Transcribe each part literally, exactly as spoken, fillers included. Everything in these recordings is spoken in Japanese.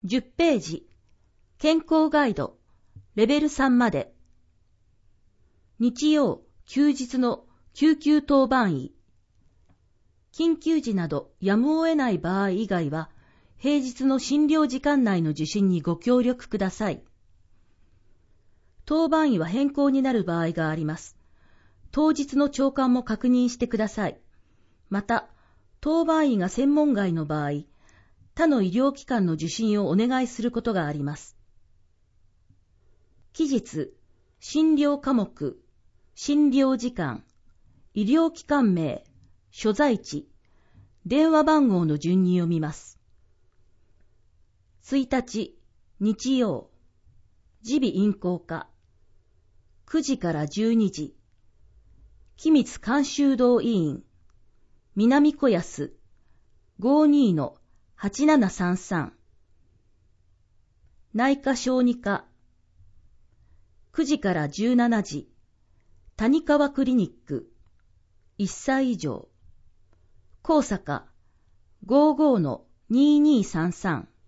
じゅっページ、健康ガイド、レベルさんまで。日曜、休日の救急当番医。緊急時などやむを得ない場合以外は、平日の診療時間内の受診にご協力ください。当番医は変更になる場合があります。当日の朝刊も確認してください。また、当番医が専門外の場合、他の医療機関の受診をお願いすることがあります。期日、診療科目、診療時間、医療機関名、所在地、電話番号の順に読みます。いちにち、日曜、耳鼻咽喉科、くじからじゅうにじ、君津監修道医院、南小安、ごじゅうにのはちななさんさん、内科小児科、くじからじゅうしちじ、谷川クリニック、いっさい以上、高坂、ごじゅうごのにじゅうにさんさん、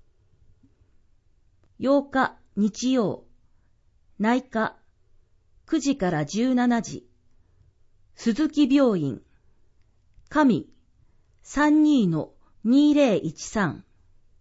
ようか日曜、内科、くじからじゅうしちじ、鈴木病院、上、さんじゅうにのにせんじゅうさん、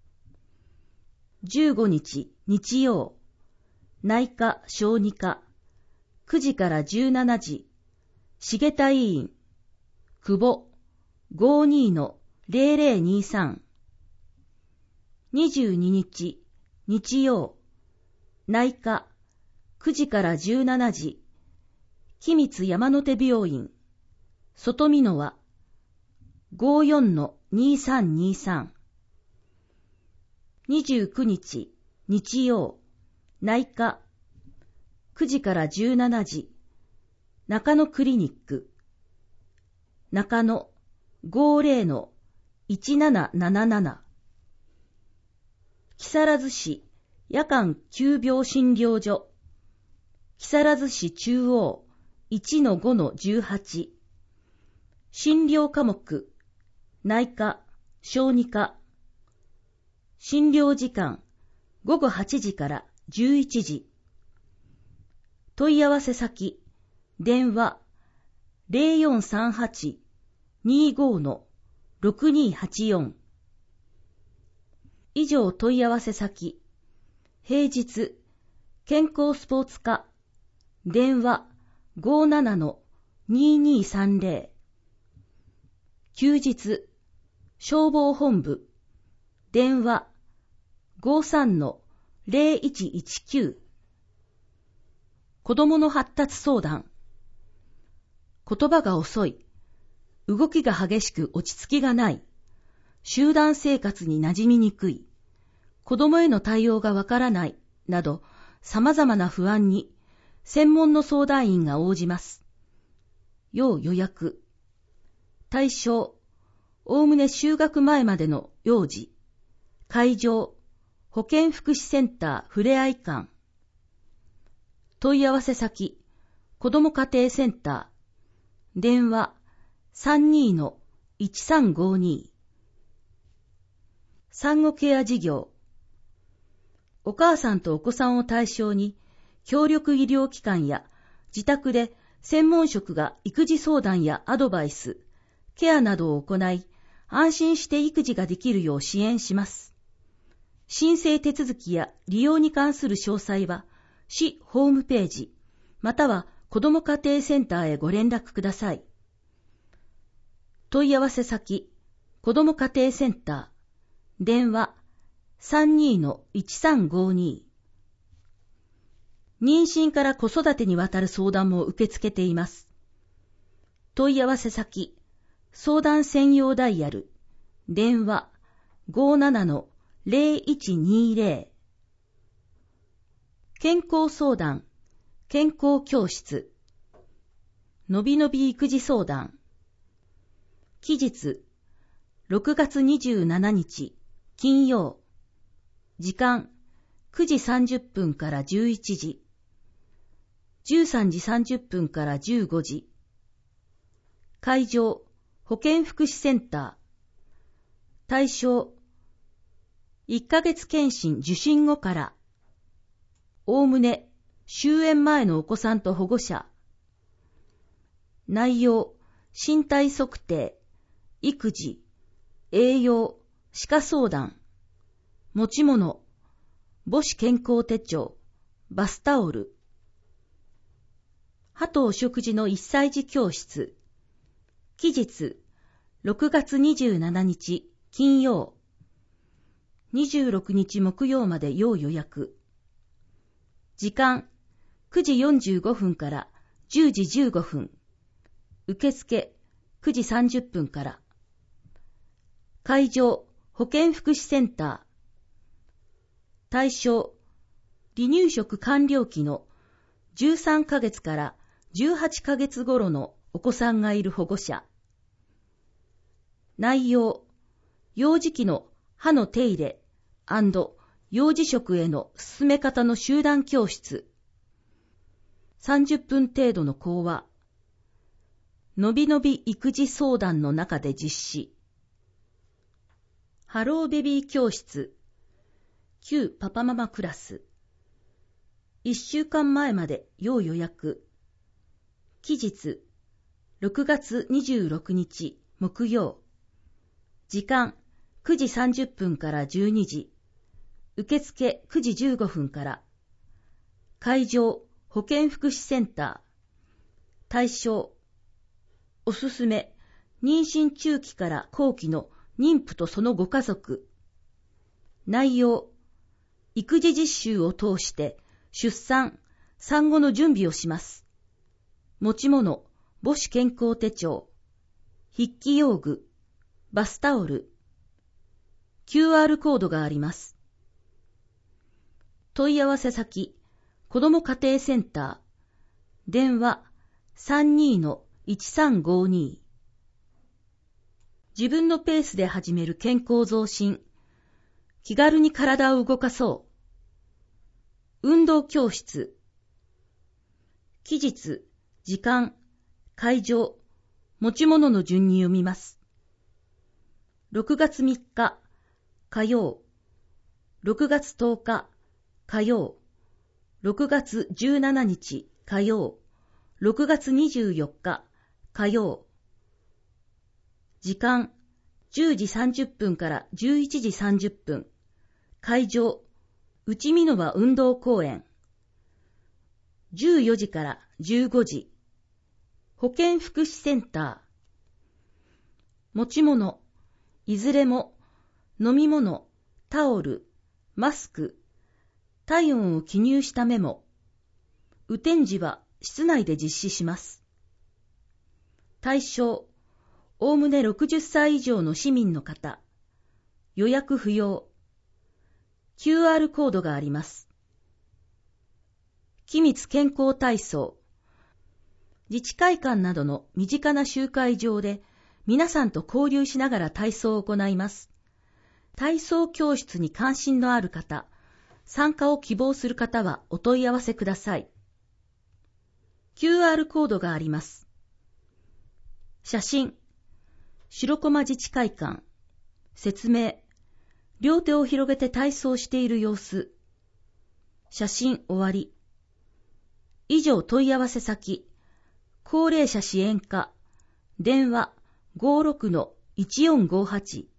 じゅうごにち日曜、内科小児科、くじからじゅうしちじ、重田医院、久保、ごじゅうにのぜろぜろにさん、にじゅうににち日曜、内科、くじからじゅうしちじ、君津山手病院、外見野は、ごじゅうよんのにさんにさん、にじゅうくにち日曜、内科、くじからじゅうしちじ、中野クリニック、中野、ごじゅうのいちなななななな、木更津市夜間急病診療所、木更津市中央 いちのごのじゅうはち、診療科目、内科、小児科、診療時間、ごごはちじからじゅういちじ、問い合わせ先、電話、ぜろよんさんはち にじゅうごのろくにはちよん、以上問い合わせ先、平日、健康スポーツ課、電話ごじゅうななのにじゅうにさんぜろ、休日、消防本部、電話ごじゅうさんのぜろいちいちきゅう、子どもの発達相談、言葉が遅い、動きが激しく落ち着きがない、集団生活に馴染みにくい、子どもへの対応がわからない、など様々な不安に専門の相談員が応じます。要予約。対象、おおむね就学前までの幼児。会場、保健福祉センターふれあい館。問い合わせ先、子ども家庭センター。電話、さんじゅうにのいちさんごに。産後ケア事業。お母さんとお子さんを対象に、協力医療機関や自宅で専門職が育児相談やアドバイス、ケアなどを行い、安心して育児ができるよう支援します。申請手続きや利用に関する詳細は、市ホームページ、または子ども家庭センターへご連絡ください。問い合わせ先、子ども家庭センター、電話さんじゅうにのいちさんごに。妊娠から子育てにわたる相談も受け付けています。問い合わせ先、相談専用ダイヤル、電話ごじゅうななのぜろいちにぜろ。健康相談、健康教室、のびのび育児相談。期日、ろくがつにじゅうしちにち、金曜。時間、くじさんじゅっぷんからじゅういちじ。じゅうさんじさんじゅっぷんからじゅうごじ。会場、保健福祉センター。対象、 いっかげつ検診受診後から、おおむね終園前のお子さんと保護者、内容、身体測定、育児、栄養、歯科相談、持ち物、母子健康手帳、バスタオル、歯とお食事のいっさい児教室、期日、ろくがつにじゅうしちにち金曜、にじゅうろくにち木曜まで要予約。時間、くじよんじゅうごふんからじゅうじじゅうごふん。受付、くじさんじゅっぷんから。会場、保健福祉センター。対象、離乳食完了期のじゅうさんかげつからじゅうはちかげつ頃のお子さんがいる保護者。内容、幼児期の歯の手入れ&幼児食への進め方の集団教室。さんじゅっぷん程度の講話。のびのび育児相談の中で実施。ハローベビー教室。旧パパママクラス。いっしゅうかんまえまで要予約。期日、ろくがつにじゅうろくにち木曜。時間、くじさんじゅっぷんからじゅうにじ。受付くじじゅうごふんから。会場、保健福祉センター。対象、おすすめ、妊娠中期から後期の妊婦とそのご家族。内容、育児実習を通して出産、産後の準備をします。持ち物、母子健康手帳、筆記用具、バスタオル、キューアール コードがあります。問い合わせ先、子ども家庭センター、電話 さんにーのいちさんごに。自分のペースで始める健康増進、気軽に体を動かそう。運動教室、期日、時間、会場、持ち物の順に読みます。ろくがつみっか、火曜、ろくがつとおか、火曜、ろくがつじゅうしちにち火曜、ろくがつにじゅうよっか火曜。時間、じゅうじさんじゅっぷんからじゅういちじさんじゅっぷん。会場、内美濃羽運動公園。じゅうよじからじゅうごじ。保健福祉センター。持ち物、いずれも飲み物、タオル、マスク、体温を記入したメモ。雨天時は室内で実施します。対象、おおむねろくじゅっさい以上の市民の方。予約不要。キューアール コードがあります。機密健康体操。自治会館などの身近な集会場で皆さんと交流しながら体操を行います。体操教室に関心のある方、参加を希望する方はお問い合わせください。キューアール コードがあります。写真、白駒自治会館、説明、両手を広げて体操している様子。写真終わり。以上問い合わせ先、高齢者支援課、電話 ごろくのいちよんごはち。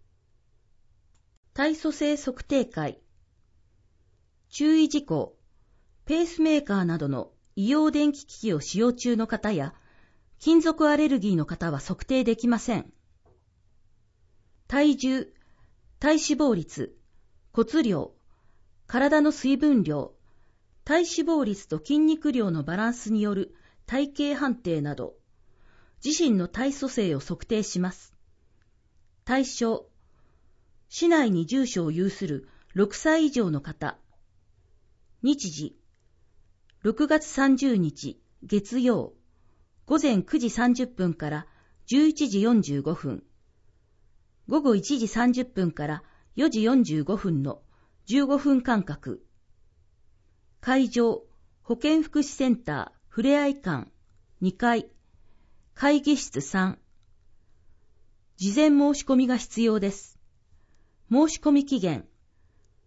体組成測定会。注意事項、ペースメーカーなどの医療電気機器を使用中の方や、金属アレルギーの方は測定できません。体重、体脂肪率、骨量、体の水分量、体脂肪率と筋肉量のバランスによる体型判定など、自身の体組成を測定します。対象、市内に住所を有するろくさい以上の方。日時、ろくがつさんじゅうにち月曜、ごぜんくじさんじゅっぷんからじゅういちじよんじゅうごふん、ごごいちじさんじゅっぷんからよじよんじゅうごふんのじゅうごふん間隔。会場、保健福祉センターふれあい館にかい、会議室さん。事前申し込みが必要です。申し込み期限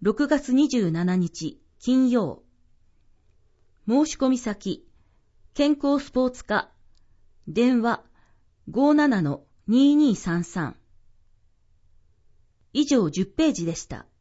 ろくがつにじゅうしちにち金曜。申し込み先、健康スポーツ課、電話 ごーななのにーにーさんさん。以上じゅっページでした。